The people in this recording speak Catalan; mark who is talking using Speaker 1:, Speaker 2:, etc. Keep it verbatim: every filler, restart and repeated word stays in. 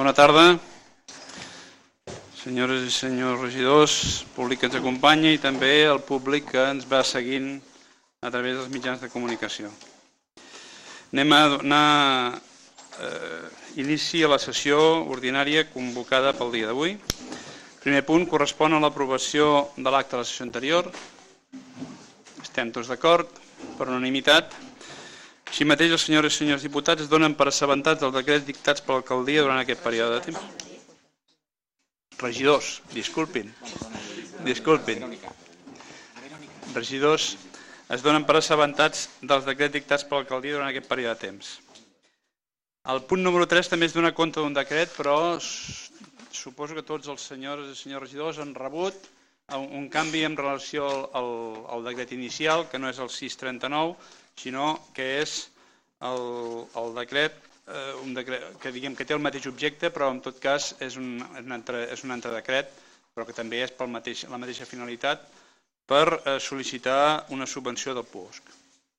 Speaker 1: Bona tarda, senyores i senyors regidors, públic que ens acompanya i també el públic que ens va seguint a través dels mitjans de comunicació. Anem a donar eh, inici a la sessió ordinària convocada pel dia d'avui. El primer punt correspon a l'aprovació de l'acte de la sessió anterior. Estem tots d'acord, per unanimitat. Així mateix, les senyores i senyors diputats es donen per assabentats dels decrets dictats per l'alcaldia durant aquest període de temps. Regidors, disculpin. Disculpin. Regidors es donen per assabentats dels decrets dictats per l'alcaldia durant aquest període de temps. El punt número tres també es dona compte d'un decret, però suposo que tots els senyors i senyors regidors han rebut un canvi en relació al, al decret inicial, que no és el sis trenta-nou, sinó que és el, el decret, eh, un decret que diguem que té el mateix objecte, però en tot cas és un, un, entre, és un entredecret, però que també és per mateix, la mateixa finalitat, per eh, sol·licitar una subvenció del P U O S C.